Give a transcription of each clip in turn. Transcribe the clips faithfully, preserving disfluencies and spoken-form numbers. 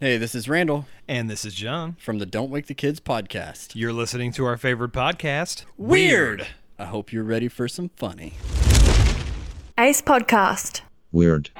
Hey, this is Randall. And this is John. From the Don't Wake the Kids podcast. You're listening to our favorite podcast, Weird! Weird. I hope you're ready for some funny. Ace Podcast. Weird.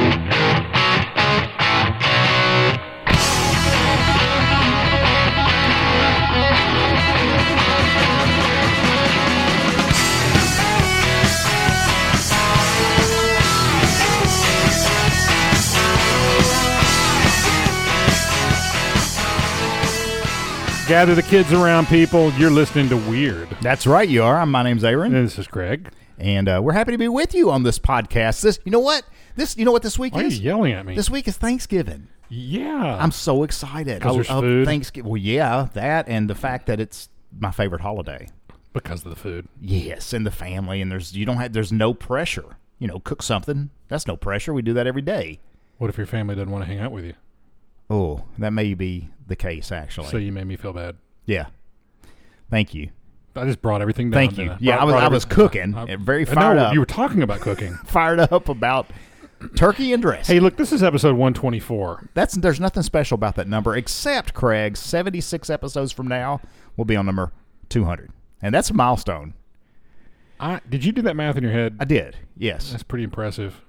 Gather the kids around, people. You're listening to Weird. That's right, you are. My name's Aaron. And this is Craig. And uh, we're happy to be with you on this podcast. This, you know what? This, you know what this week Why is? are you yelling at me? This week is Thanksgiving. Yeah. I'm so excited. Because there's food? Thanksgiving. Well, yeah, that and the fact that it's my favorite holiday. Because of the food. Yes, and the family, and there's you don't have there's no pressure. You know, cook something. That's no pressure. We do that every day. What if your family doesn't want to hang out with you? Oh, that may be the case, actually. So you made me feel bad. Yeah. Thank you. I just brought everything down. Thank you. I? Yeah, brought, I was brought I was cooking, I, very I fired know, up. You were talking about cooking. Fired up about turkey and dressing. Hey, look, this is episode one twenty-four. That's there's nothing special about that number except, Craig, seventy-six episodes from now we'll be on number two hundred, and that's a milestone. I did you do that math in your head? I did. Yes. That's pretty impressive.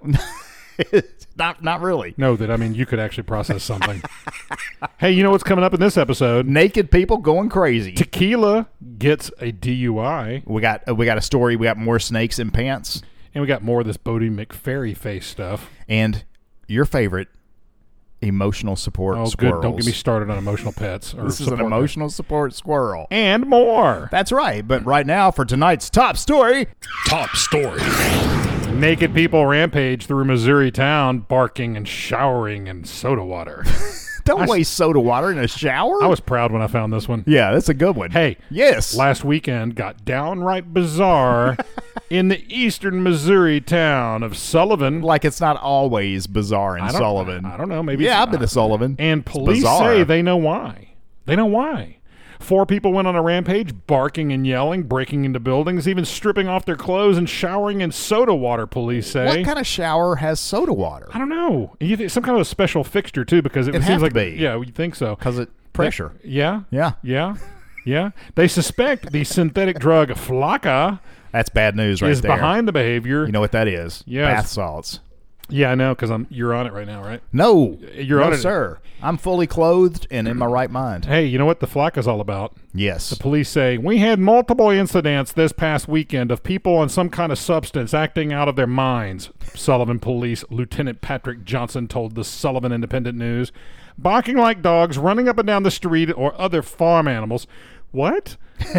not not really. No, that I mean you could actually process something. Hey, you know what's coming up in this episode? Naked people going crazy. Tequila gets a D U I. We got uh, we got a story. We got more snakes in pants, and we got more of this Bodie McFerry face stuff. And your favorite emotional support oh, squirrels. Good. Don't get me started on emotional pets. Or this is an emotional pet. support squirrel. And more. That's right. But right now, for tonight's top story. Top story. Naked people rampage through Missouri town, barking and showering in soda water. Don't I, waste soda water in a shower. I was proud when I found this one. Yeah, that's a good one. Hey. Yes. Last weekend got downright bizarre in the eastern Missouri town of Sullivan. Like it's not always bizarre in I Sullivan. I don't know. Maybe. Yeah, I've been to Sullivan. And police say they know why. They know why. Four people went on a rampage, barking and yelling, breaking into buildings, even stripping off their clothes and showering in soda water, police say. What kind of shower has soda water? I don't know. You think some kind of a special fixture, too, because it It'd seems have like... to be. Yeah, you think so. Because it pressure. That, yeah? Yeah. Yeah? Yeah? They suspect the synthetic drug Flakka... That's bad news right is there. Is behind the behavior. You know what that is? Yes. Bath salts. Yeah, I know, because I'm. You're on it right now, right? No. You're no, on it. sir. I'm fully clothed and in my right mind. Hey, you know what the Flakka's all about? Yes. The police say, we had multiple incidents this past weekend of people on some kind of substance acting out of their minds, Sullivan Police Lieutenant Patrick Johnson told the Sullivan Independent News. Barking like dogs, running up and down the street, or other farm animals. What?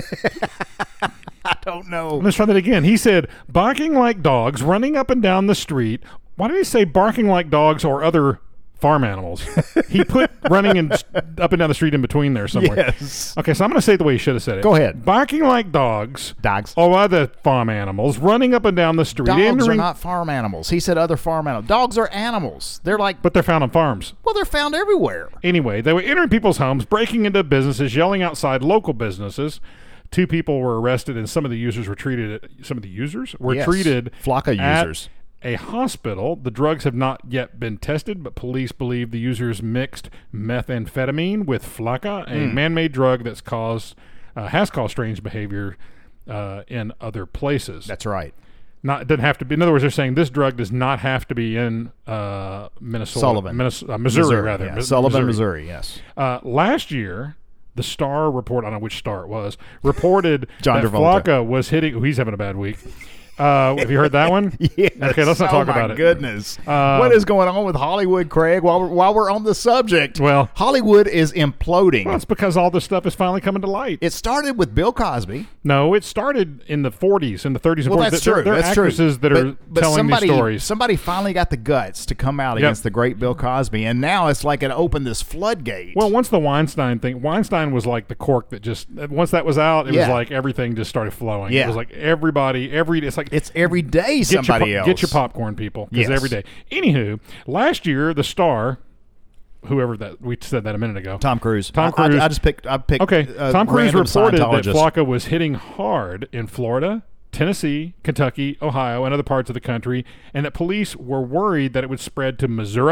I don't know. Let's try that again. He said, barking like dogs, running up and down the street. Why did he say barking like dogs or other farm animals? He put running and up and down the street in between there somewhere. Yes. Okay, so I'm going to say it the way he should have said it. Go ahead. Barking like dogs. Dogs. Or other farm animals, running up and down the street. Dogs entering, are not farm animals. He said other farm animals. Dogs are animals. They're like... But they're found on farms. Well, they're found everywhere. Anyway, they were entering people's homes, breaking into businesses, yelling outside local businesses. Two people were arrested, and some of the users were treated. At, some of the users were yes. treated. Flakka at users. A hospital. The drugs have not yet been tested, but police believe the users mixed methamphetamine with Flakka, a mm. man-made drug that's caused uh, has caused strange behavior uh, in other places. That's right. Not it doesn't have to be. In other words, they're saying this drug does not have to be in uh, Minnesota, Sullivan, Minnesota, uh, Missouri, Missouri, rather. yeah. Mi- Sullivan, Missouri. Missouri. Yes. Uh, last year. The Star report, I don't know which Star it was, reported John that Travolta. Flakka was hitting. Oh, he's having a bad week. Uh, have you heard that one? Yes. Okay, let's not talk oh about my it. goodness. Uh, what is going on with Hollywood, Craig, while we're, while we're on the subject? Well, Hollywood is imploding. Well, it's because all this stuff is finally coming to light. It started with Bill Cosby. No, it started in the forties, in the thirties and well, forties. that's there, true. There are that's actresses true. that are but, but telling somebody, these stories. Somebody finally got the guts to come out yep. against the great Bill Cosby, and now it's like it opened this floodgate. Well, once the Weinstein thing, Weinstein was like the cork that just, once that was out, it yeah. was like everything just started flowing. Yeah. It was like everybody, every, it's like. It's every day get somebody your, else. Get your popcorn, people, because yes. every day. Anywho, last year, the Star, whoever that, we said that a minute ago. Tom Cruise. Tom Cruise. I, I, I just picked, I picked Okay, uh, Tom Cruise reported that Scientologist. Flakka was hitting hard in Florida, Tennessee, Kentucky, Ohio, and other parts of the country, and that police were worried that it would spread to Missouri,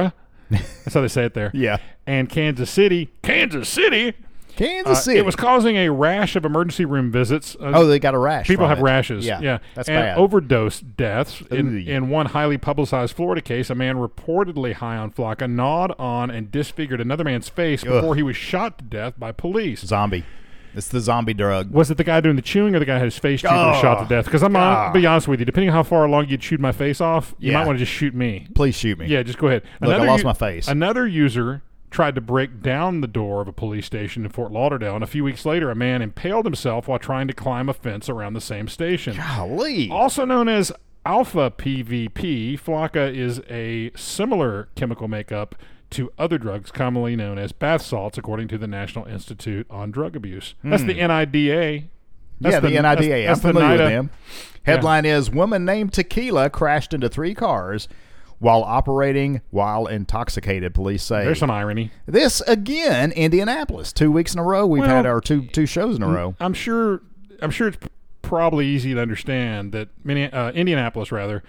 That's how they say it there. Yeah. And Kansas City, Kansas City, Kansas uh, City. it was causing a rash of emergency room visits. Uh, oh, they got a rash. People from have it. rashes. Yeah, Yeah. that's and bad. overdose deaths. In, Ooh. in one highly publicized Florida case, a man reportedly high on Flocka gnawed on and disfigured another man's face Ugh. before he was shot to death by police. Zombie. It's the zombie drug. Was it the guy doing the chewing or the guy who had his face chewed and was shot to death? Because I'm God. going to be honest with you. Depending on how far along you chewed my face off, you Yeah. might want to just shoot me. Please shoot me. Yeah, just go ahead. Look, I Another lost u- my face. Another user tried to break down the door of a police station in Fort Lauderdale, and a few weeks later, a man impaled himself while trying to climb a fence around the same station. Golly. Also known as alpha P V P, Flocka is a similar chemical makeup to other drugs commonly known as bath salts, according to the National Institute on Drug Abuse. That's the N I D A. That's yeah, the, N I D A. that's- I'm that's the familiar with NIDA. them. Headline is Woman named Tequila crashed into three cars while operating while intoxicated, police say. There's some irony. This again, Indianapolis. Two weeks in a row we've Well, had our two two shows in a row. I'm sure. I'm sure it's p- probably easy to understand that Minne- uh, Indianapolis, rather,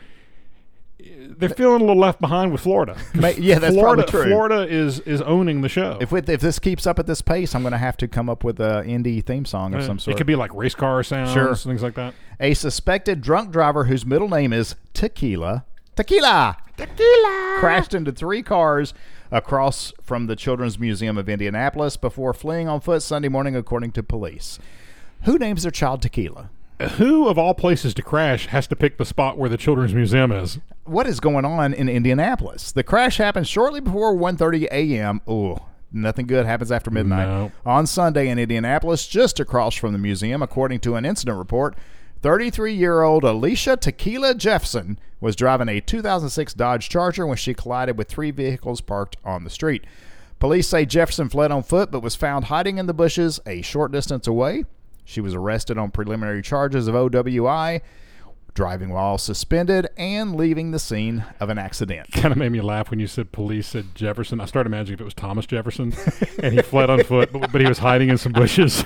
they're feeling a little left behind with Florida. Ma- yeah, that's Florida, probably true. Florida is is owning the show. If we, if this keeps up at this pace, I'm going to have to come up with an indie theme song of Uh, some sort. It could be like race car sounds, Sure. things like that. A suspected drunk driver whose middle name is Tequila, Tequila, Tequila, crashed into three cars across from the Children's Museum of Indianapolis before fleeing on foot Sunday morning, according to police. Who names their child Tequila? Who of all places to crash has to pick the spot where the Children's Museum is? What is going on in Indianapolis? The crash happened shortly before one thirty a.m. Ooh, nothing good happens after midnight. No. On Sunday in Indianapolis, just across from the museum, according to an incident report, thirty-three-year-old Alicia Tequila Jeffson was driving a two thousand six Dodge Charger when she collided with three vehicles parked on the street. Police say Jefferson fled on foot but was found hiding in the bushes a short distance away. She was arrested on preliminary charges of O W I, driving while suspended, and leaving the scene of an accident. Kind of made me laugh when you said police said Jefferson. I started imagining if it was Thomas Jefferson, and he fled on foot, but, but he was hiding in some bushes.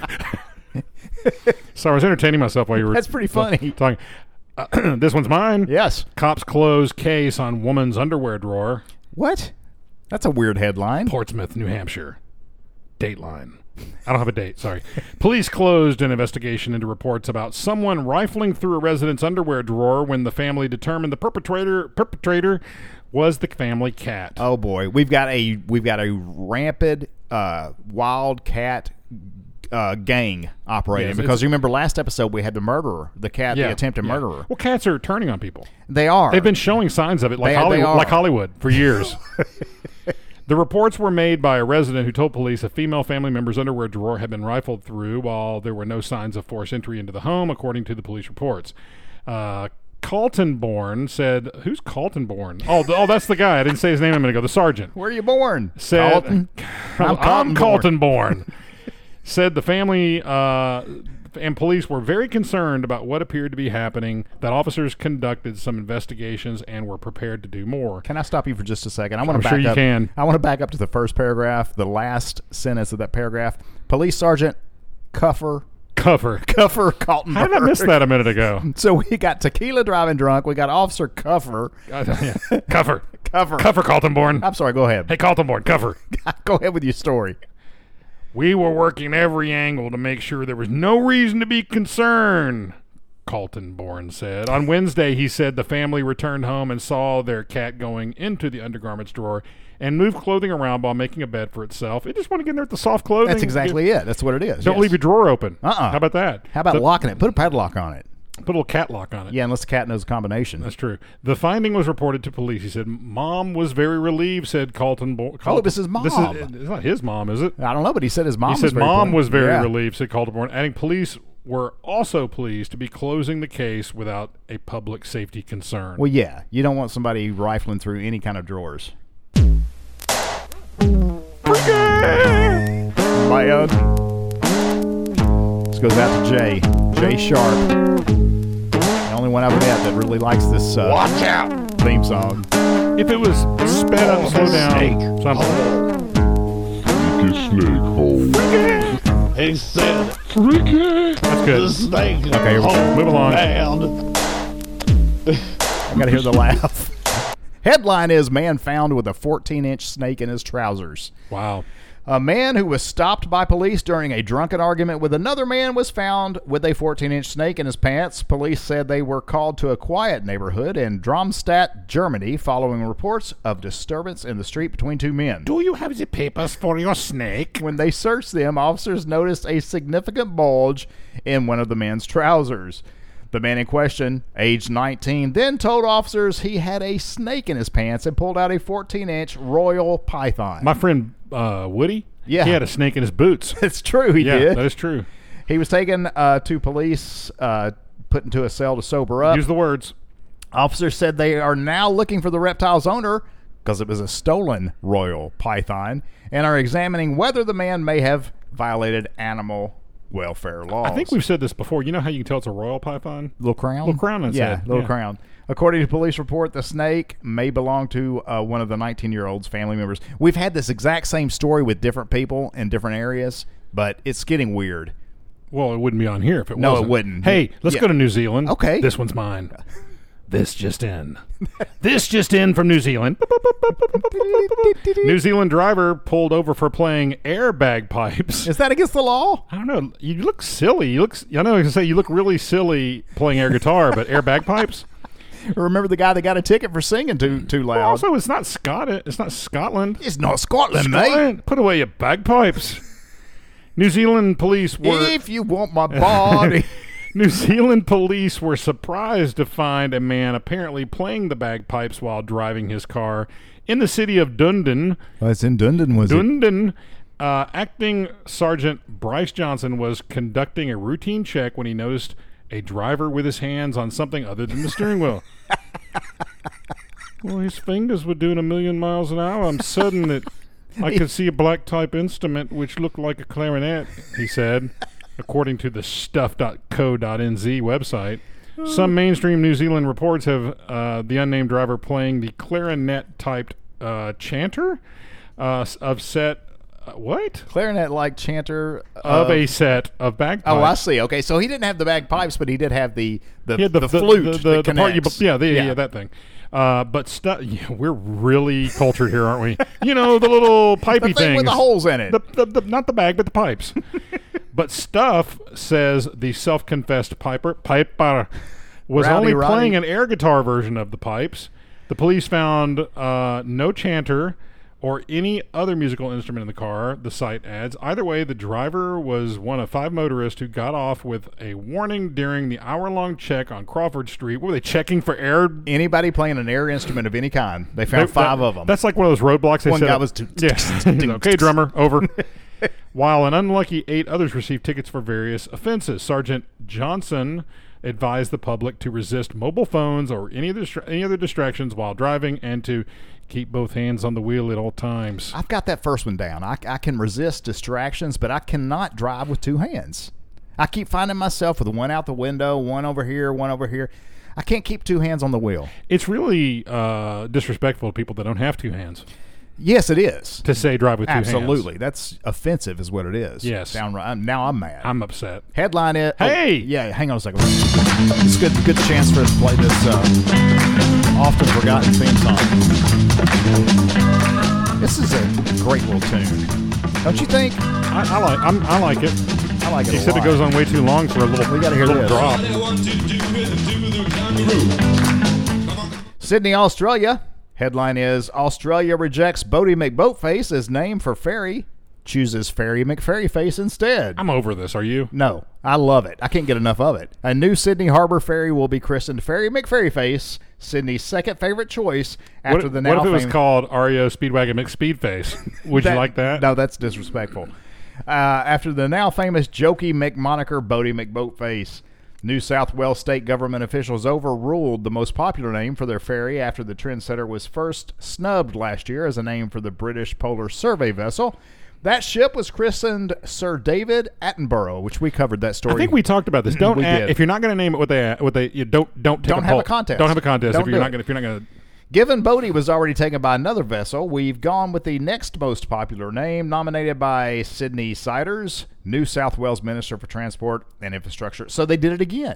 So I was entertaining myself while you were. That's pretty funny. Talking. Uh, this one's mine. Yes. Cops close case on woman's underwear drawer. What? That's a weird headline. Portsmouth, New Hampshire. Dateline. I don't have a date, sorry. Police closed an investigation into reports about someone rifling through a resident's underwear drawer when the family determined the perpetrator perpetrator was the family cat. Oh boy, we've got a we've got a rampant uh, wild cat uh, gang operating, Yes, because it's- you remember last episode we had the murderer, the cat, the attempted yeah. murderer. Well, cats are turning on people. They are. They've been showing signs of it, like They- they Hollywood, are. like Hollywood, for years. The reports were made by a resident who told police a female family member's underwear drawer had been rifled through while there were no signs of forced entry into the home, according to the police reports. Uh, Carlton-born said, who's Carlton-born? Oh, th- oh, that's the guy. I didn't say his name a minute ago. The sergeant. Where are you born? Said, Carlton? I'm, I'm Carlton-born. Said the family uh, and police were very concerned about what appeared to be happening, that officers conducted some investigations and were prepared to do more. Can I stop you for just a second? I want I'm to back sure you up. can. I want to back up to the first paragraph, the last sentence of that paragraph. Police Sergeant Cuffer Cover. Cuffer Carlton. How did I miss that a minute ago? So we got Tequila driving drunk. We got Officer Cuffer. Uh, yeah. Cover. Cover. Cover Carlton-born. I'm sorry. Go ahead. Hey, Carlton-born, cover. Go ahead with your story. We were working every angle to make sure there was no reason to be concerned, Carlton-born said. On Wednesday, he said the family returned home and saw their cat going into the undergarments drawer and moved clothing around while making a bed for itself. It just want to get in there with the soft clothing. That's exactly it. That's what it is. Don't yes. leave your drawer open. Uh-uh. How about that? How about The- locking it? Put a padlock on it. Put a little cat lock on it. Yeah, unless the cat knows the combination. That's true. The finding was reported to police. He said, Mom was very relieved, said Carlton. Bo- Oh, this is mom. This is, it's not his mom, is it? I don't know, but he said his mom He was said very Mom pleased. was very Yeah. relieved, said Carlton, adding police were also pleased to be closing the case without a public safety concern. Well, yeah. You don't want somebody rifling through any kind of drawers. Man. This goes out to Jay. Jay Sharp. The only one I've met that really likes this uh, Watch out! theme song. If it was sped up and slowed down, something. Freaky snake hole. He said, Freaky! That's The good. snake Okay, hole move along. found. I gotta hear the laugh. Headline is man found with a fourteen-inch snake in his trousers. Wow. A man who was stopped by police during a drunken argument with another man was found with a fourteen-inch snake in his pants. Police said they were called to a quiet neighborhood in Darmstadt, Germany, following reports of disturbance in the street between two men. Do you have the papers for your snake? When they searched them, officers noticed a significant bulge in one of the men's trousers. The man in question, aged nineteen, then told officers he had a snake in his pants and pulled out a fourteen-inch royal python. My friend uh, Woody, Yeah. he had a snake in his boots. It's true, he yeah, did. that is true. He was taken uh, to police, uh, put into a cell to sober up. Use the words. Officers said they are now looking for the reptile's owner because it was a stolen royal python and are examining whether the man may have violated animal welfare laws. I think we've said this before. You know how you can tell it's a royal python? Little crown? Little crown, that's Yeah, it. little Yeah. crown. According to police report, the snake may belong to uh, one of the nineteen-year-old's family members. We've had this exact same story with different people in different areas, but it's getting weird. Well, it wouldn't be on here if it No, it wasn't. wouldn't. Hey, let's Yeah. go to New Zealand. Okay. This one's mine. This just in. This just in from New Zealand. New Zealand driver pulled over for playing air bagpipes. Is that against the law? I don't know. You look silly. You look. I know I was gonna say you look really silly playing air guitar, but air bagpipes. Remember the guy that got a ticket for singing too too loud? Well, also, it's not Scott. It's not Scotland. It's not Scotland, mate. Scotland. Put away your bagpipes. New Zealand police were. If you want my body. New Zealand police were surprised to find a man apparently playing the bagpipes while driving his car in the city of Dunedin. Oh, it's in Dunedin, was Dunedin. Uh, acting Sergeant Bryce Johnson was conducting a routine check when he noticed a driver with his hands on something other than the steering wheel. Well, his fingers were doing a million miles an hour. I'm certain that I could see a black type instrument which looked like a clarinet, he said, according to the stuff dot co dot n z website. Some mainstream New Zealand reports have uh, the unnamed driver playing the clarinet-typed uh, chanter uh, of set... Uh, what? Clarinet-like chanter Of a set of bagpipes. Oh, I see. Okay, so he didn't have the bagpipes, but he did have the the, He had the, the, flute, the, that the, the part you, connects. yeah, the, yeah, yeah, that thing. Uh, but stu- yeah, we're really cultured here, aren't we? You know, the little pipey the thing things with the holes in it. The, the, the, not the bag, but the pipes. But Stuff says the self-confessed piper piper was Rowdy only Roddy. playing an air guitar version of the pipes. The police found uh, no chanter or any other musical instrument in the car, the site adds. Either way, the driver was one of five motorists who got off with a warning during the hour-long check on Crawford Street. What were they checking for air? Anybody playing an air instrument of any kind, they found They- five that- of them. That's like one of those roadblocks. They One set guy up. was too- Yeah. Okay, drummer, over. While an unlucky eight others received tickets for various offenses. Sergeant Johnson advised the public to resist mobile phones or any other distra- any other distractions while driving and to keep both hands on the wheel at all times. I've got that first one down. I, I can resist distractions, but I cannot drive with two hands. I keep finding myself with one out the window, one over here, one over here. I can't keep two hands on the wheel. It's really uh, disrespectful to people that don't have two hands Yes, it is. to say drive with two hands. Absolutely. That's offensive is what it is. Yes. Downright. I'm, now I'm mad. I'm upset. Headline it. oh, Hey! yeah, hang on a second. It's good good chance for us to play this uh, often forgotten theme song. This is a great little tune. Don't you think? I, I like I'm, I like it. I like it a Except lot. it goes on way too long for a little, We gotta hear little this. drop. Sydney, Australia. Headline is Australia rejects Bodie McBoatface as name for ferry. Chooses Ferry McFerryface instead. I'm over this. Are you? No, I love it. I can't get enough of it. A new Sydney Harbor ferry will be christened Ferry McFerryface, Sydney's second favorite choice after What, the what now if it was famous- called R E O Speedwagon McSpeedface? Would you like that? No, that's disrespectful. Uh, after the now famous jokey McMoniker Bodie McBoatface. New South Wales state government officials overruled the most popular name for their ferry after the trendsetter was first snubbed last year as a name for the British Polar Survey vessel. That ship was christened Sir David Attenborough, which we covered that story. I think we talked about this. Don't We add, did. if you're not going to name it what they what they you don't don't take Don't a have poll. a contest. Don't have a contest Don't if do you're not it. going if you're not going to. Given Bodie was already taken by another vessel, we've gone with the next most popular name, nominated by Sydney Siders, New South Wales Minister for Transport and Infrastructure. So they did it again.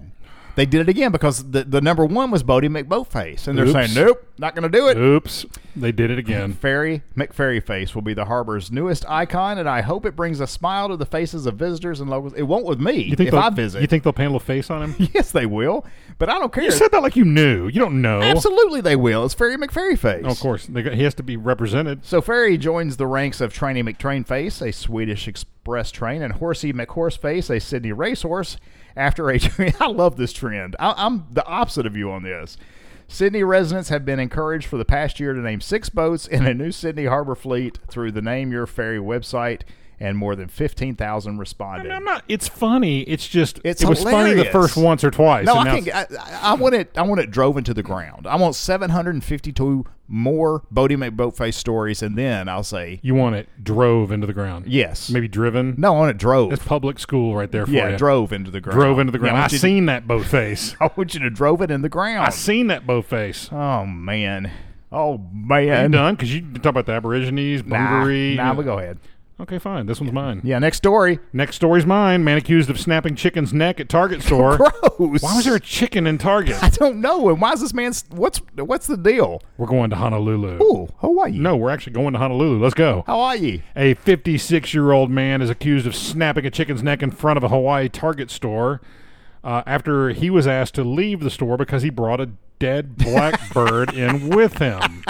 They did it again because the, the number one was Bodie McBoatface. And they're Oops. saying, nope, not going to do it. Oops. They did it again. Ferry McFerryface will be the harbor's newest icon, and I hope it brings a smile to the faces of visitors and locals. It won't with me You think if they'll- I visit. You think they'll paint a little face on him? Yes, they will. But I don't care. You said that like you knew. You don't know. Absolutely they will. It's Ferry McFerryface. Oh, of course. They got, he has to be represented. So Ferry joins the ranks of Trainee McTrainface, a Swedish express train, and Horsey McHorseface, a Sydney racehorse. After a, I love this trend. I, I'm the opposite of you on this. Sydney residents have been encouraged for the past year to name six boats in a new Sydney harbor fleet through the Name Your Ferry website, and more than fifteen thousand I responded. mean, I'm not. It's funny. It's just. It's it was funny the hilarious. first once or twice. No, and I now think it's- I, I want it. I want it drove into the ground. I want seven hundred fifty-two more Bodie McBoatface stories, and then I'll say you want it drove into the ground. yes. Maybe driven. No, I want it drove. That's public school right there for yeah, you. drove into the ground. Drove into the ground. Yeah, I I want you to- seen that boat face. I want you to drove it in the ground. I seen that boat face. Oh man. Oh Are you man. done? Because you talk about the Aborigines, Nah, Bungaree. nah, we go ahead. Okay, fine. This one's mine. Yeah, next story. Next story's mine. Man accused of snapping chicken's neck at Target store. Gross. Why was there a chicken in Target? I don't know. And why is this man? What's what's the deal? We're going to Honolulu. Ooh, Hawaii. No, we're actually going to Honolulu. Let's go. Hawaii. A fifty-six-year-old man is accused of snapping a chicken's neck in front of a Hawaii Target store uh, after he was asked to leave the store because he brought a dead black bird in with him.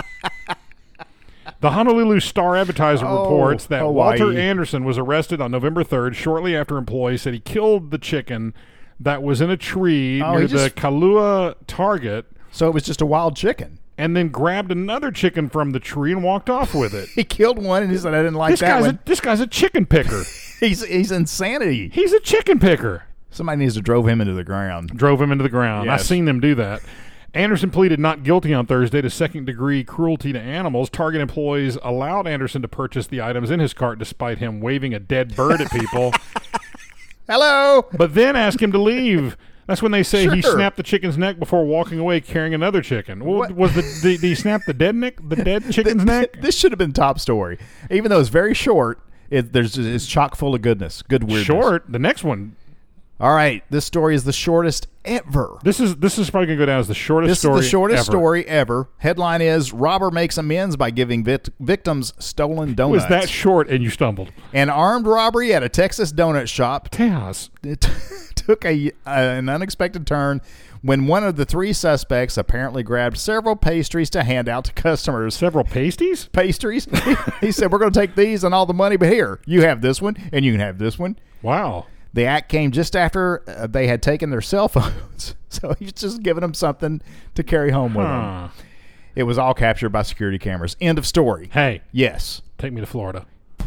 The Honolulu Star-Advertiser Oh, reports that Hawaii. Walter Anderson was arrested on November third shortly after employees said he killed the chicken that was in a tree Oh, near he the just- Kailua Target So it was just a wild chicken. and then grabbed another chicken from the tree and walked off with it. He killed one and he said, "I didn't like This that guy's, one." a, this guy's a chicken picker. He's he's insanity. He's a chicken picker. Somebody needs to drove him into the ground. Drove him into the ground. I Yes. seen them do that. Anderson pleaded not guilty on Thursday to second-degree cruelty to animals. Target employees allowed Anderson to purchase the items in his cart despite him waving a dead bird at people, Hello. but then asked him to leave. That's when they say he Sure. snapped the chicken's neck before walking away carrying another chicken. Well, What? was the, the, did he snap the dead neck? The dead chicken's neck? This should have been top story, even though it's very short. It, there's it's chock full of goodness, good weirdness. Short. The next one. All right, this story is the shortest ever. This is this is probably gonna go down as the shortest This story is the shortest ever. story ever. Headline is: Robber makes amends by giving vict- victims stolen It donuts. was that short and you stumbled. An armed robbery at a Texas donut shop Tejas. it took a, uh, an unexpected turn when one of the three suspects apparently grabbed several pastries to hand out to customers. Several pasties? Pastries? He said, "We're going to take these and all the money, but here, you have this one, and you can have this one." Wow. The act came just after uh, they had taken their cell phones, so he's just giving them something to carry home with them. Huh. It was all captured by security cameras. End of story. Hey, Yes. take me to Florida.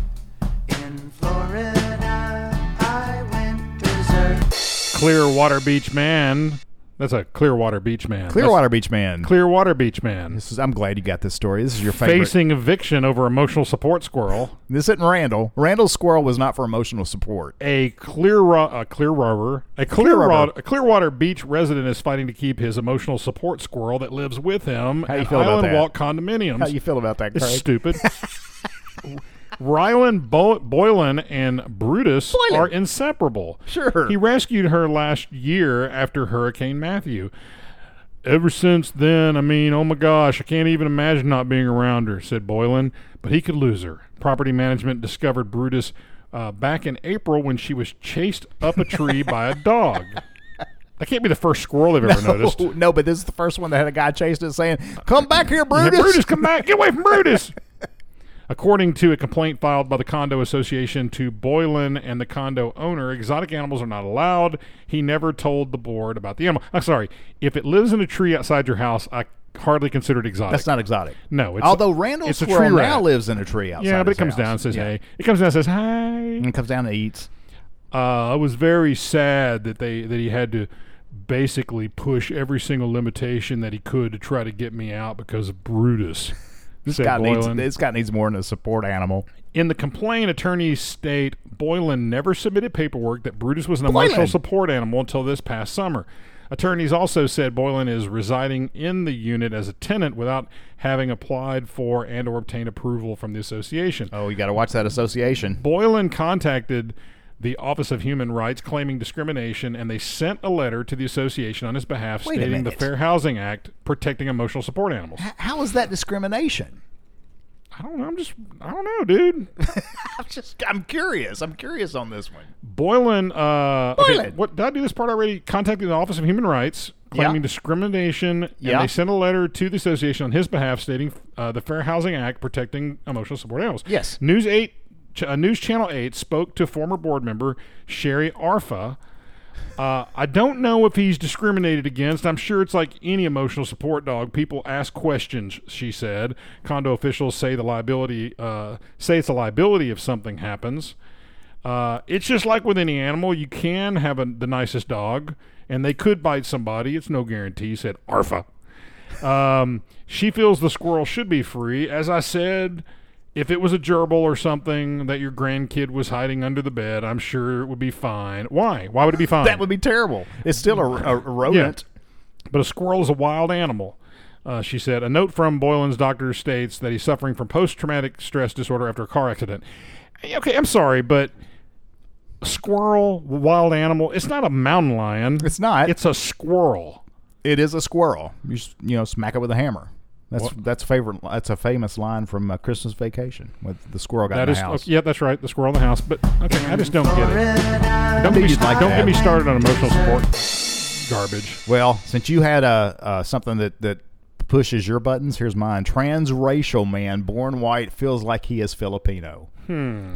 In Florida, I went berserk. Clearwater Beach Man. That's a Clearwater Beach Man. Clearwater Beach Man. That's Clearwater Beach Man. This is, I'm glad you got this story. This is your favorite. Facing eviction over emotional support squirrel. This isn't Randall. Randall's squirrel was not for emotional support. A clear a Clearwater a Clearwater a Clearwater Beach resident is fighting to keep his emotional support squirrel that lives with him How you at feel about Island that? Walk condominiums. How you feel about that, It's Craig? stupid. Rylan Bo- Boylan and Brutus Boylan. are inseparable. Sure. He rescued her last year after Hurricane Matthew. Ever since then, I mean, oh my gosh, I can't even imagine not being around her, said Boylan, but he could lose her. Property management discovered Brutus uh, back in April when she was chased up a tree by a dog. That can't be the first squirrel they've ever noticed. No, no, but this is the first one that had a guy chasing it saying, "Come back here, Brutus." Yeah, Brutus, come back. Get away from Brutus. According to a complaint filed by the Condo Association to Boylan and the condo owner, exotic animals are not allowed. He never told the board about the animal. I'm sorry. If it lives in a tree outside your house, I hardly consider it exotic. That's not exotic. No. It's Although Randall's it's a squirrel tree now rat. lives in a tree outside Yeah, but it his comes house. down and says, Yeah. hey. It comes down and says, hi. And comes down and eats. Uh, I was very sad that they that he had to basically push every single limitation that he could to try to get me out because of Brutus. This said guy needs Boylan. this guy needs more than a support animal. In the complaint, attorneys state Boylan never submitted paperwork that Brutus was an Boylan. emotional support animal until this past summer. Attorneys also said Boylan is residing in the unit as a tenant without having applied for and or obtained approval from the association. Oh, you got to watch that association. Boylan contacted the Office of Human Rights claiming discrimination, and they sent a letter to the association on his behalf Wait a stating the minute. Fair Housing Act protecting emotional support animals. H- how is that discrimination? I don't know. I'm just, I don't know, dude. I'm just, I'm curious. I'm curious on this one. Boylan, uh, okay, Boylan. what, did I do this part already? Contacted the Office of Human Rights claiming Yeah. discrimination, and Yeah. they sent a letter to the association on his behalf stating uh, the Fair Housing Act protecting emotional support animals. Yes. News eight, ch- uh, News Channel eight spoke to former board member Sherry Arfa. Uh, I don't know if he's discriminated against. I'm sure it's like any emotional support dog. People ask questions, she said. Condo officials say the liability, uh, say it's a liability if something happens. Uh, it's just like with any animal. You can have a, the nicest dog, and they could bite somebody. It's no guarantee, said Arfa. Um, she feels the squirrel should be free. As I said, if it was a gerbil or something that your grandkid was hiding under the bed, I'm sure it would be fine. Why? Why would it be fine? That would be terrible. It's still a, a, a rodent. But a squirrel is a wild animal, uh, she said. A note from Boylan's doctor states that he's suffering from post-traumatic stress disorder after a car accident. Okay, I'm sorry, but a squirrel, wild animal, it's not a mountain lion. It's not. It's a squirrel. It is a squirrel. You s- you know, smack it with a hammer. That's What? that's favorite. That's a famous line from uh, Christmas Vacation with the squirrel got That in is, the house. okay, yeah, that's right, the squirrel in the house. But, okay, I just don't get it. Don't, knew get me, you'd like don't that. get me started on emotional support garbage. Well, since you had a uh, something that that pushes your buttons, here's mine. Transracial man born white feels like he is Filipino. Hmm.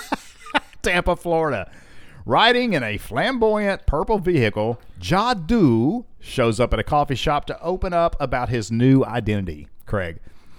Tampa, Florida. Riding in a flamboyant purple vehicle, Jadu shows up at a coffee shop to open up about his new identity, Craig.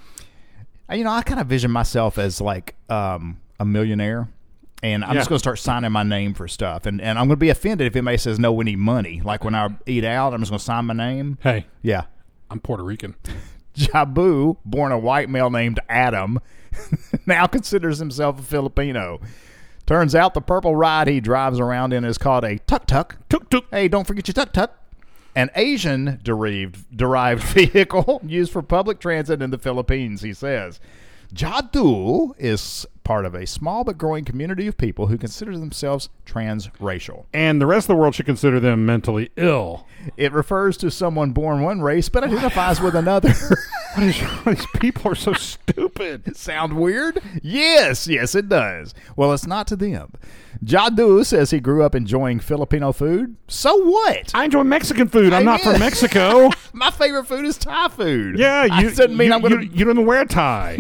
And, you know, I kind of vision myself as like um, a millionaire, and I'm Yeah. just going to start signing my name for stuff. And, and I'm going to be offended if anybody says, no, we need money. Like when I eat out, I'm just going to sign my name. Hey, Yeah. I'm Puerto Rican. Jabu, born a white male named Adam, now considers himself a Filipino. Turns out the purple ride he drives around in is called a tuk-tuk. Tuk-tuk. Hey, don't forget your tuk-tuk. An Asian derived, derived vehicle used for public transit in the Philippines, he says. Jadu is part of a small but growing community of people who consider themselves transracial. And the rest of the world should consider them mentally ill. It refers to someone born one race but identifies with another. What is these people are so stupid? Sound weird? Yes, yes, it does. Well, it's not to them. Jadu says he grew up enjoying Filipino food. So what? I enjoy Mexican food. I'm I not from mean- Mexico. My favorite food is Thai food. Yeah, you, That doesn't mean you, I'm gonna. you, you don't wear a tie.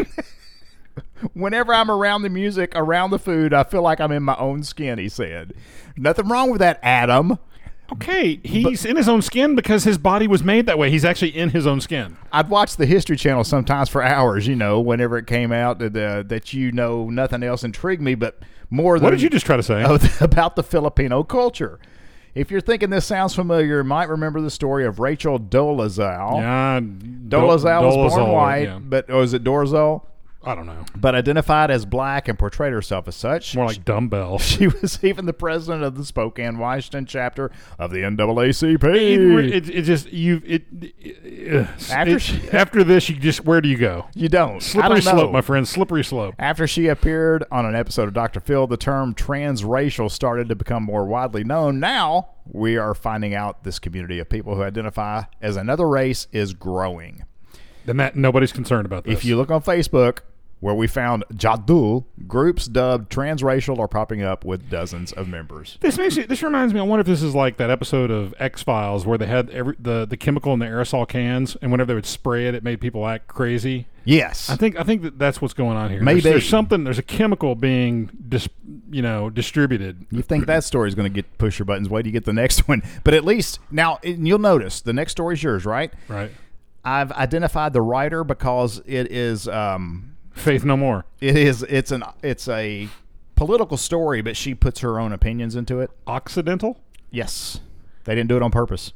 Whenever I'm around the music, around the food, I feel like I'm in my own skin. He said, "Nothing wrong with that, Adam." Okay, he's in his own skin because his body was made that way. He's actually in his own skin. I'd watch the History Channel sometimes for hours. You know, whenever it came out that uh, that you know nothing else intrigued me, but more than What did you just try to say? Oh, about the Filipino culture. If you're thinking this sounds familiar, you might remember the story of Rachel Dolezal. yeah, Dolezal was born Dolezal, white, yeah. but or is it Dorzal? I don't know. But identified as black and portrayed herself as such. More like dumbbell. She was even the president of the Spokane, Washington chapter of the N double A C P. It, it, it just you it, it, uh, After it- she- after this you just where do you go? You don't. I Slippery don't know. slope, my friend. Slippery slope. After she appeared on an episode of Doctor Phil, the term transracial started to become more widely known. Now we are finding out this community of people who identify as another race is growing. Then that nobody's concerned about this. If you look on Facebook, where we found Jadu, groups dubbed transracial are popping up with dozens of members. This makes it, this reminds me. I wonder if this is like that episode of X Files where they had every, the the chemical in the aerosol cans, and whenever they would spray it, it made people act crazy. Yes. I think I think that that's what's going on here. Maybe. there's, there's something. There's a chemical being dis, you know distributed. You think that story is going to get push your buttons? Wait till you get the next one. But at least now and you'll notice the next story is yours, right? Right. I've identified the writer because it is um, Faith No More. it is it's an it's a political story, but she puts her own opinions into it. Occidental. Yes, they didn't do it on purpose.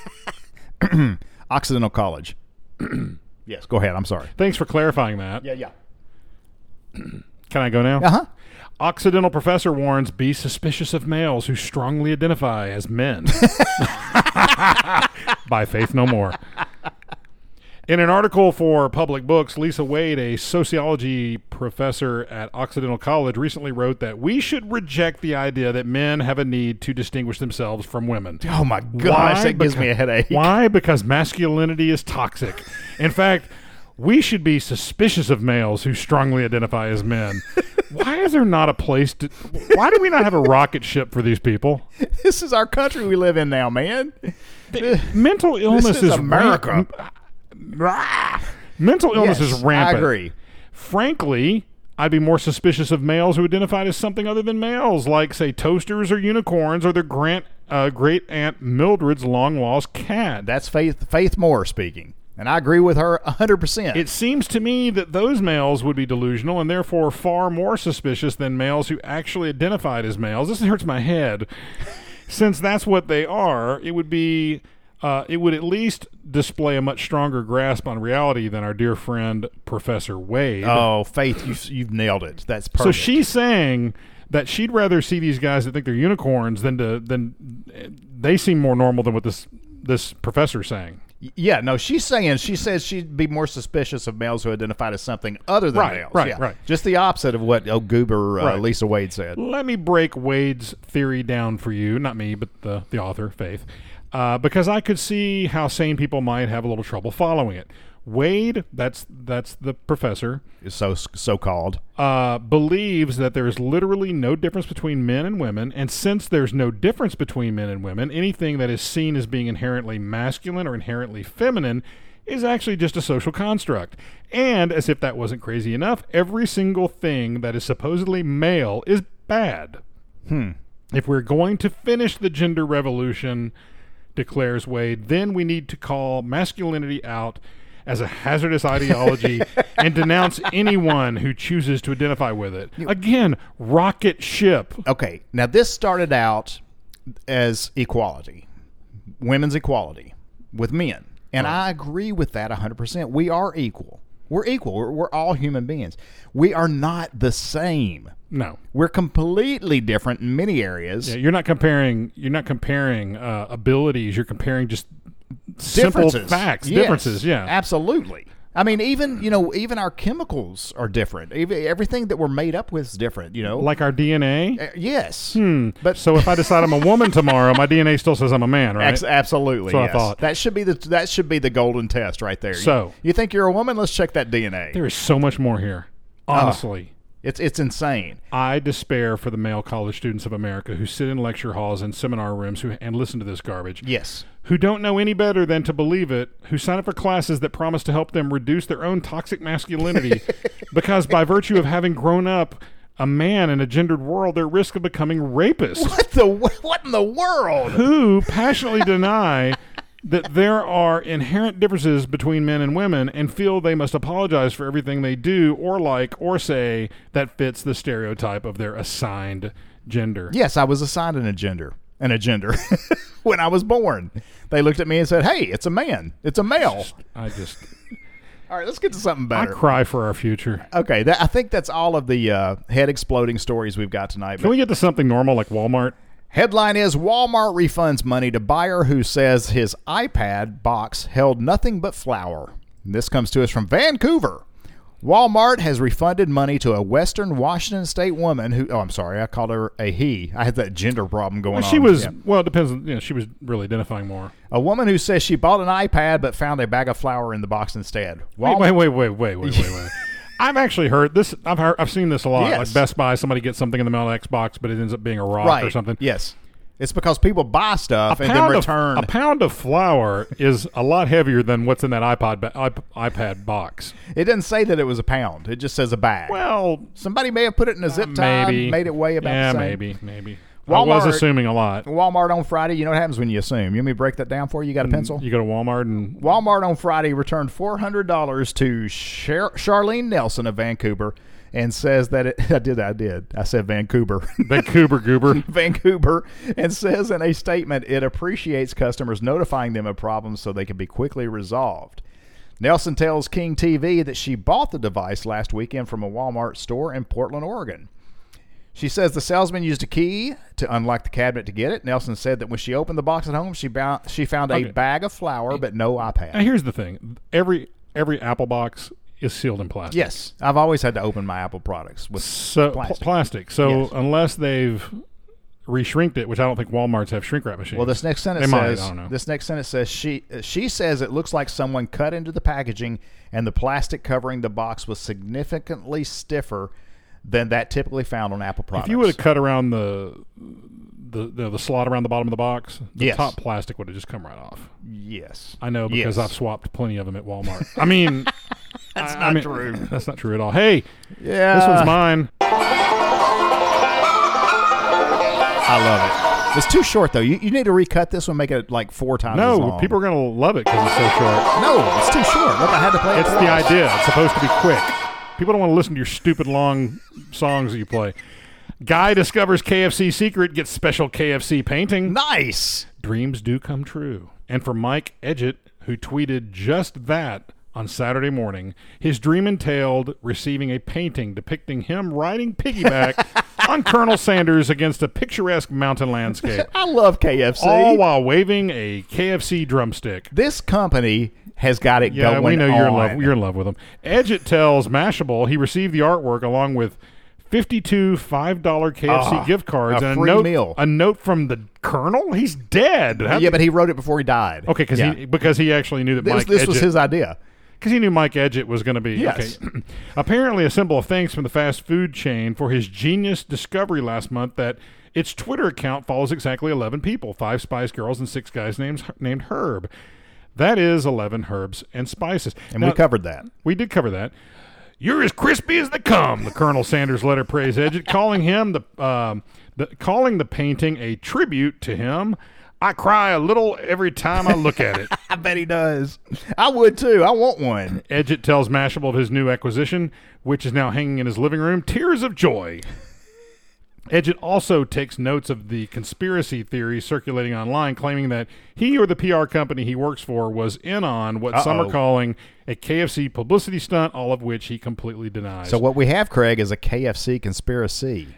Occidental College. Yes, go ahead. I'm sorry. Thanks for clarifying that. Yeah, yeah. Can I go now? Uh huh. Occidental professor warns: be suspicious of males who strongly identify as men. By Faith No More. In an article for Public Books, Lisa Wade, a sociology professor at Occidental College, recently wrote that we should reject the idea that men have a need to distinguish themselves from women. Oh my gosh, Why? that gives me a Because- headache. Why? Because masculinity is toxic. In fact, we should be suspicious of males who strongly identify as men. Why is there not a place to... Why do we not have a rocket ship for these people? This is our country we live in now, man. Mental illness is is America. ram- Mental illness Yes, is rampant. I agree. Frankly, I'd be more suspicious of males who identified as something other than males, like, say, toasters or unicorns or their grant, uh, great aunt Mildred's long-lost cat. That's Faith Faith Moore speaking. And I agree with her one hundred percent. It seems to me that those males would be delusional and therefore far more suspicious than males who actually identified as males. This hurts my head. Since that's what they are, it would be... Uh, it would at least display a much stronger grasp on reality than our dear friend Professor Wade. Oh, Faith, you've, you've nailed it. That's perfect. So she's saying that she'd rather see these guys that think they're unicorns than to than they seem more normal than what this this professor's saying. Yeah, no, she's saying, she says she'd be more suspicious of males who identified as something other than Right, males. right, yeah. right. Just the opposite of what oh, Goober uh, Right. Lisa Wade said. Let me break Wade's theory down for you, not me, but the the author, Faith, uh, because I could see how sane people might have a little trouble following it. Wade, that's that's the professor, So so called. uh, believes that there is literally no difference between men and women, and since there's no difference between men and women, anything that is seen as being inherently masculine or inherently feminine is actually just a social construct. And, as if that wasn't crazy enough, every single thing that is supposedly male is bad. Hmm. If we're going to finish the gender revolution, declares Wade, then we need to call masculinity out as a hazardous ideology and denounce anyone who chooses to identify with it. Again, rocket ship. Okay, now this started out as equality, women's equality with men. And Right. I agree with that one hundred percent. We are equal. We're equal. We're, we're all human beings. We are not the same. No. We're completely different in many areas. Yeah, you're not comparing you're not comparing uh, abilities, you're comparing just simple Differences. facts, Yes, differences, yeah. Absolutely. I mean, even, you know, even our chemicals are different. Even everything that we're made up with is different, you know. Like our D N A? Uh, yes. Hmm. But So if I decide I'm a woman tomorrow, my D N A still says I'm a man, right? Ex- absolutely. That's what I yes. thought. That should be the that should be the golden test right there. So- you, you think you're a woman? Let's check that D N A. There is so much more here. Honestly. It's it's insane. I despair for the male college students of America who sit in lecture halls and seminar rooms who, and listen to this garbage, Yes. who don't know any better than to believe it, who sign up for classes that promise to help them reduce their own toxic masculinity because by virtue of having grown up a man in a gendered world, they're at risk of becoming rapists, What the what in the world? who passionately deny that there are inherent differences between men and women and feel they must apologize for everything they do or like or say that fits the stereotype of their assigned gender. Yes, I was assigned an gender. An gender when I was born. They looked at me and said, "Hey, it's a man. It's a male." I just All right, let's get to something I better. cry for our future. Okay, that, I think that's all of the uh, head exploding stories we've got tonight. Can we get to something normal like Walmart? Headline is Walmart refunds money to buyer who says his iPad box held nothing but flour. This comes to us from Vancouver. Walmart has refunded money to a Western Washington State woman who, oh, I'm sorry, I called her a he. I had that gender problem going Well, on. she was Yeah. well. It depends. You know, she was really identifying more. A woman who says she bought an iPad but found a bag of flour in the box instead. Wait, Walmart- wait, wait, wait, wait, wait, wait, wait. I've actually heard this. I've heard, I've seen this a lot. Yes. Like Best Buy, somebody gets something in the mail Xbox, but it ends up being a rock right. or something. Yes. It's because people buy stuff A and then pound, return. of, a pound of flour is a lot heavier than what's in that iPod ba- iP- iPad box. It doesn't say that it was a pound. It just says a bag. Well, Somebody may have put it in a zip tie, maybe made it weigh about yeah, the same. maybe, maybe. I was Walmart- assuming a lot. Walmart on Friday, you know what happens when you assume. You want me to break that down for you? You got a pencil? You go to Walmart and Walmart on Friday returned four hundred dollars to Char- Charlene Nelson of Vancouver and says that it, I did, I did. I said Vancouver. Vancouver goober. Vancouver, and says in a statement it appreciates customers notifying them of problems so they can be quickly resolved. Nelson tells King T V that she bought the device last weekend from a Walmart store in Portland, Oregon. She says the salesman used a key to unlock the cabinet to get it. Nelson said that when she opened the box at home, she, bound, she found Okay. a bag of flour but no iPad. Now, here's the thing: every every Apple box is sealed in plastic. Yes, I've always had to open my Apple products with So plastic. pl- plastic. So Yes. unless they've reshrinked it, which I don't think Walmarts have shrink wrap machines. Well, this next sentence They might, says I don't know. this next sentence says she she says it looks like someone cut into the packaging and the plastic covering the box was significantly stiffer than that typically found on Apple products. If you would have cut around the the the, the slot around the bottom of the box, the Yes. top plastic would have just come right off. yes, I know because Yes. I've swapped plenty of them at Walmart. I mean, that's not true. That's not true at all. Hey, yeah, this one's mine. I love it. It's too short though. You, you need to recut this one, make it like four times. as No, long. people are gonna love it because it's so short. No, it's too short. Look, I had to play it It's twice. the idea. It's supposed to be quick. People don't want to listen to your stupid long songs that you play. Guy discovers K F C secret, gets special K F C painting. Nice. Dreams do come true. And for Mike Edgett, who tweeted just that on Saturday morning, his dream entailed receiving a painting depicting him riding piggyback on Colonel Sanders against a picturesque mountain landscape, I love K F C. all while waving a K F C drumstick. This company has got it Yeah, going we know you're in on. love. You're in love with him. Edgett tells Mashable he received the artwork along with fifty-two five dollar K F C Ah, gift cards a and free a note, meal. a note from the Colonel. He's dead. How- Yeah, but he wrote it before he died. okay, because Yeah. he because he actually knew that this, Mike this was Edgett- his idea. because he knew Mike Edgett was going to be. Yes. Okay. Apparently, a symbol of thanks from the fast food chain for his genius discovery last month that its Twitter account follows exactly eleven people, five Spice Girls and six guys named named Herb. That is eleven herbs and spices. And Now, we covered that. we did cover that. You're as crispy as they come. The Colonel Sanders letter praised Edgett, calling him the, um, the calling the painting a tribute to him. I cry a little every time I look at it. I bet he does. I would too. I want one. Edgett tells Mashable of his new acquisition, which is now hanging in his living room. Tears of joy. Edgett also takes notes of the conspiracy theory circulating online, claiming that he or the P R company he works for was in on what some Uh-oh. are calling a K F C publicity stunt, all of which he completely denies. So what we have, Craig, is a K F C conspiracy.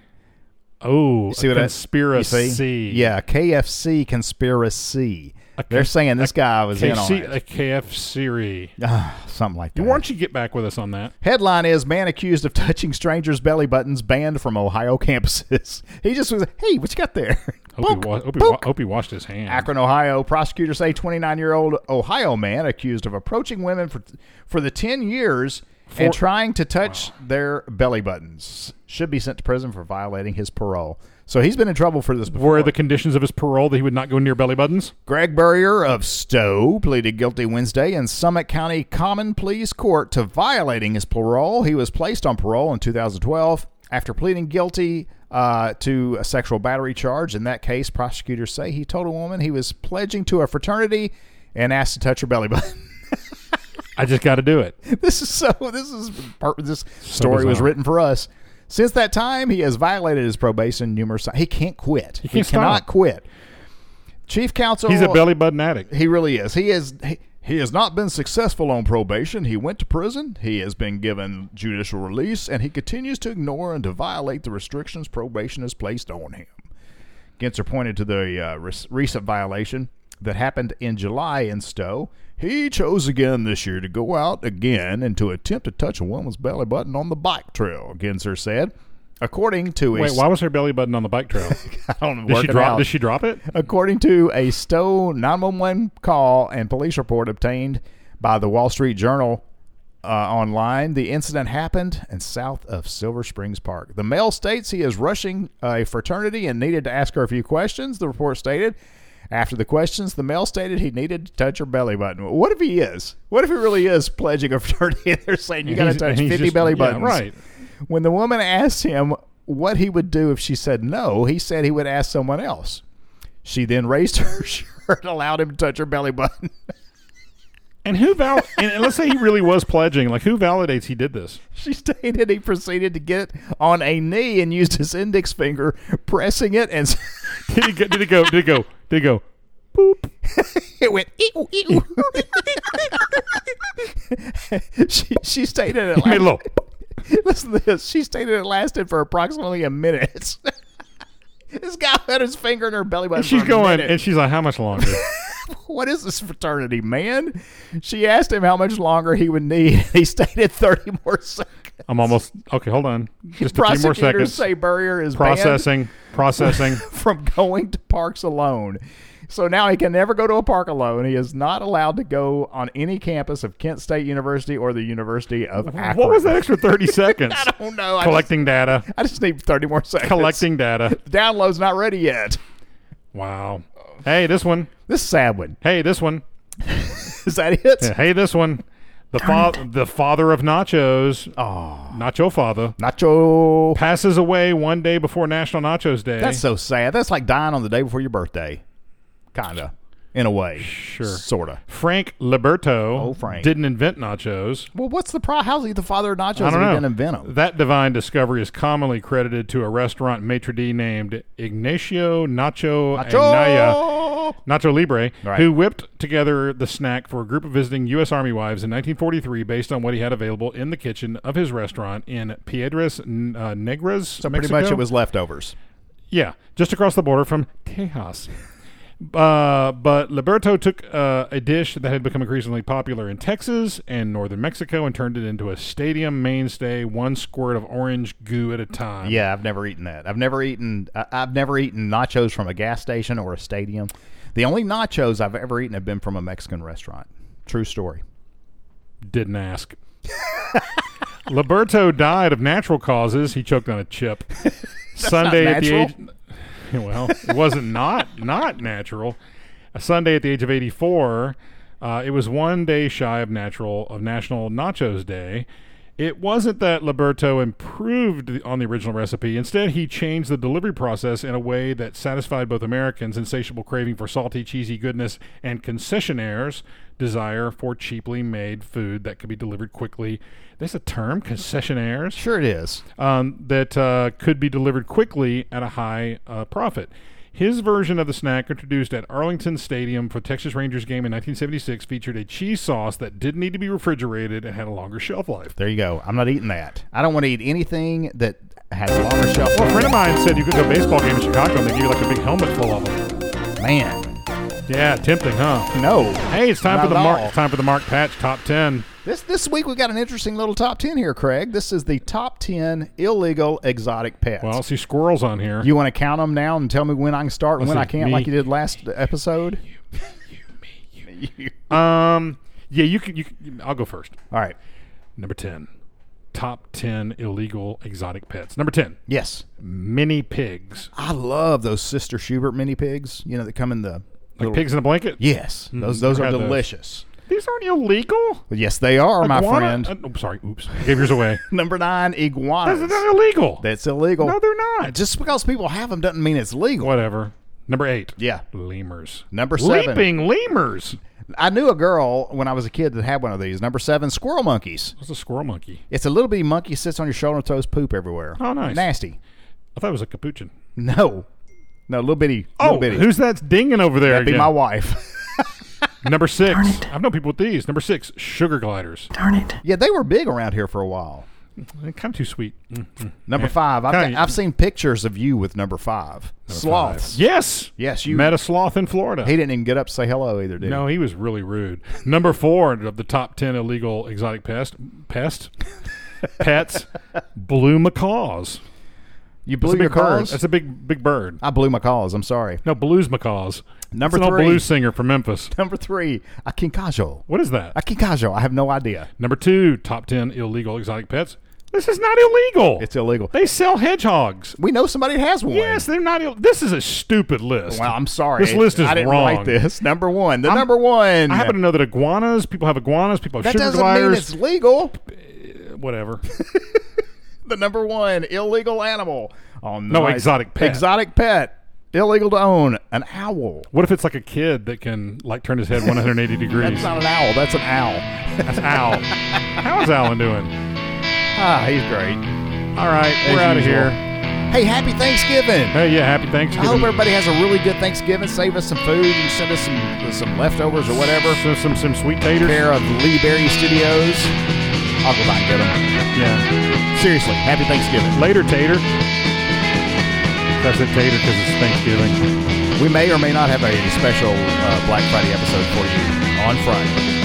oh, You see a what I- conspiracy. You see? Yeah, K F C conspiracy. A They're K- saying this guy was in on K C, it. a K F C. Ah, something like that. Why don't you get back with us on that? Headline is man accused of touching strangers' belly buttons banned from Ohio campuses. He just was, hey, what you got there? Hope, he, Book, wa- hope, he, book. wa- hope he washed his hands. Akron, Ohio. Prosecutors say twenty-nine-year-old Ohio man accused of approaching women for for the ten years and For- trying to touch their belly buttons should be sent to prison for violating his parole. So he's been in trouble for this before. Were the conditions of his parole that he would not go near belly buttons? Greg Burrier of Stowe pleaded guilty Wednesday in Summit County Common Pleas Court to violating his parole. He was placed on parole in two thousand twelve after pleading guilty uh, to a sexual battery charge. In that case, prosecutors say he told a woman he was pledging to a fraternity and asked to touch her belly button. I just got to do it. This is so. This is this story was bizarre. written for us. Since that time, he has violated his probation numerous times. He can't quit. He, can't cannot stop. quit. Chief counsel. He's a belly button addict. He really is. He is. He, he has not been successful on probation. He went to prison. He has been given judicial release, and he continues to ignore and to violate the restrictions probation has placed on him. Gensler pointed to the uh, res- recent violation that happened in July in Stowe. He chose again this year to go out again and to attempt to touch a woman's belly button on the bike trail, Gensler said. According to a Wait, why was her belly button on the bike trail? I don't know, Did work she it drop? out. Did she drop it? According to a Stowe nine one one call and police report obtained by the Wall Street Journal uh, online, the incident happened in south of Silver Springs Park. The male states he is rushing a fraternity and needed to ask her a few questions, the report stated. After the questions, the male stated he needed to touch her belly button. What if he is? What if he really is pledging a fraternity and they're saying you got to He's- touch and he's fifty just- belly yeah, buttons? right. When the woman asked him what he would do if she said no, he said he would ask someone else. She then raised her shirt and allowed him to touch her belly button. And who val? and let's say he really was pledging. Like, who validates he did this? She stated he proceeded to get on a knee and used his index finger, pressing it, and Did he go? Did he go? Did he go? Did he go? Boop. it went. Ew, ew. she she stated it. He made a little. Listen to this. She stated it lasted for approximately a minute. This guy had his finger in her belly button. And she's for a going, minute. and she's like, "How much longer?" What is this fraternity, man? She asked him how much longer he would need. He stated thirty more seconds. I'm almost okay. Hold on, just a few more Prosecutors seconds. say Burrier is Processing, processing. banned from going to parks alone. So now he can never go to a park alone. He is not allowed to go on any campus of Kent State University or the University of Akron. What was that extra thirty seconds? I don't know. I Collecting data. just, I just need thirty more seconds. Collecting data. The download's not ready yet. Wow. Hey, this one. This is a sad one. Hey, this one. Is that it? Yeah, hey, this one. The fa- the father of nachos, Oh, Nacho Father, Nacho. passes away one day before National Nachos Day. That's so sad. That's like dying on the day before your birthday. Kinda. In a way. Sure. Sorta. Frank Liberto Oh, Frank. didn't invent nachos. Well, what's the problem? How's he the father of nachos I if don't he know. didn't invent them? That divine discovery is commonly credited to a restaurant maitre d' named Ignacio Nacho, Anaya, Nacho! Nacho Libre, Right. who whipped together the snack for a group of visiting U S Army wives in nineteen forty-three based on what he had available in the kitchen of his restaurant in Piedras N- uh, Negras, So pretty Mexico? much it was leftovers. Yeah, just across the border from Tejas. Uh, but Liberto took uh, a dish that had become increasingly popular in Texas and northern Mexico and turned it into a stadium mainstay, one squirt of orange goo at a time. Yeah, I've never eaten that. I've never eaten. I, I've never eaten nachos from a gas station or a stadium. The only nachos I've ever eaten have been from a Mexican restaurant. True story. Didn't ask. Liberto died of natural causes. He choked on a chip. Sunday not at the natural. age. Well, it wasn't not not natural. A Sunday at the age of eighty-four. Uh, it was one day shy of natural of National Nachos Day. It wasn't that Liberto improved on the original recipe. Instead, he changed the delivery process in a way that satisfied both Americans' insatiable craving for salty, cheesy goodness and concessionaires' desire for cheaply made food that could be delivered quickly. There's a term, concessionaires? Sure it is. Um, that uh, could be delivered quickly at a high uh, profit. His version of the snack, introduced at Arlington Stadium for the Texas Rangers game in nineteen seventy-six, featured a cheese sauce that didn't need to be refrigerated and had a longer shelf life. There you go. I'm not eating that. I don't want to eat anything that has a longer shelf Well, a life. friend of mine said you could go to a baseball game in Chicago and they give you like a big helmet full of them. Man, Yeah, tempting, huh? no. Hey, it's time Not for the at Mark. all. It's time for the Mark Patch Top Ten. This this week we got an interesting little top ten here, Craig. This is the top ten illegal exotic pets. Well, I see squirrels on here. You want to count them now and tell me when I can start and Let's when I see. can't, Me. like you did last episode? Um, yeah, you can. You can. I'll go first. All right. Number ten. Top ten illegal exotic pets. Number ten. Yes. Mini pigs. I love those Sister Schubert mini pigs. You know, that come in the Like little- pigs in a blanket? Yes, those those I've are had those. delicious. These aren't illegal. But yes, they are, my Iguana- friend. Uh, oh, sorry. Oops. I gave yours away. Number nine, That's iguanas. not illegal. That's illegal. No, they're not. Just because people have them doesn't mean it's legal. Whatever. Number eight. Yeah. Lemurs. Number seven. Leaping lemurs. I knew a girl when I was a kid that had one of these. Number seven, squirrel monkeys. What's a squirrel monkey? It's a little bitty monkey, sits on your shoulder and throws poop everywhere. Oh, nice. Nasty. I thought it was a capuchin. No. No, little bitty. Oh, little bitty. who's that's dinging over there That'd be again? my wife. Number six. Darn it. I've known people with these. Number six, sugar gliders. Darn it. Yeah, they were big around here for a while. They're kind of too sweet. Mm-mm. Number five, I've, Kinda- got, I've seen pictures of you with number five. Sloths. Yes. Yes, you. Met a sloth in Florida. He didn't even get up to say hello either, did No, he? he was really rude. Number four of the top ten illegal exotic pest pest pets, blue macaws. You That's blew a your big bird. calls? That's a big big bird. I blew my calls. I'm sorry. No, blues macaws. Number It's an old three. blues singer from Memphis. Number three, a quincajo. What is that? A quincajo. I have no idea. Number two, top ten illegal exotic pets. This is not illegal. It's illegal. They sell hedgehogs. We know somebody has one. Yes, they're not. Ill- this is a stupid list. Well, I'm sorry. This list is I didn't wrong. write this. Number one. The I'm- number one. I happen to know that iguanas, people have iguanas, people have that sugar doesn't gliders. mean it's legal. Whatever. The number one illegal animal. On No, my- exotic pet. Exotic pet. Illegal to own. An owl. What if it's like a kid that can like turn his head one hundred eighty degrees? That's not an owl. That's an owl. That's Al. How is Alan doing? Ah, he's great. All right, As we're out of usual. here. Hey, happy Thanksgiving. Hey, yeah, happy I Thanksgiving. hope everybody has a really good Thanksgiving. Save us some food and send us some some leftovers or whatever. some some, some sweet taters. Pair of Lee Berry Studios. I'll go by and get them. Yeah. Seriously, happy Thanksgiving. Later, tater. Hesitate because it's Thanksgiving. We may or may not have a special uh, Black Friday episode for you on Friday.